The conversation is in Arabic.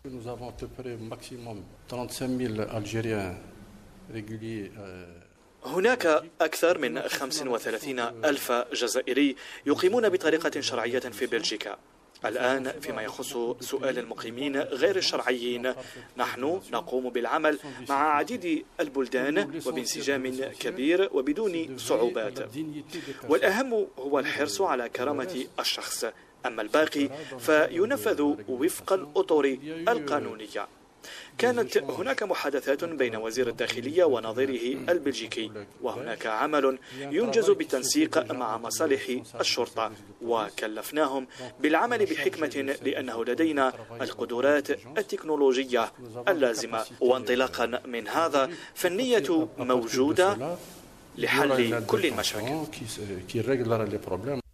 هناك أكثر من 35 ألف جزائري يقيمون بطريقة شرعية في بلجيكا. الآن فيما يخص سؤال المقيمين غير الشرعيين، نحن نقوم بالعمل مع عديد البلدان وبانسجام كبير وبدون صعوبات، والأهم هو الحرص على كرامة الشخص، أما الباقي فينفذ وفق الأطر القانونية. كانت هناك محادثات بين وزير الداخلية ونظيره البلجيكي، وهناك عمل ينجز بالتنسيق مع مصالح الشرطة، وكلفناهم بالعمل بحكمة لأنه لدينا القدرات التكنولوجية اللازمة. وانطلاقا من هذا فالنية موجودة لحل كل المشاكل.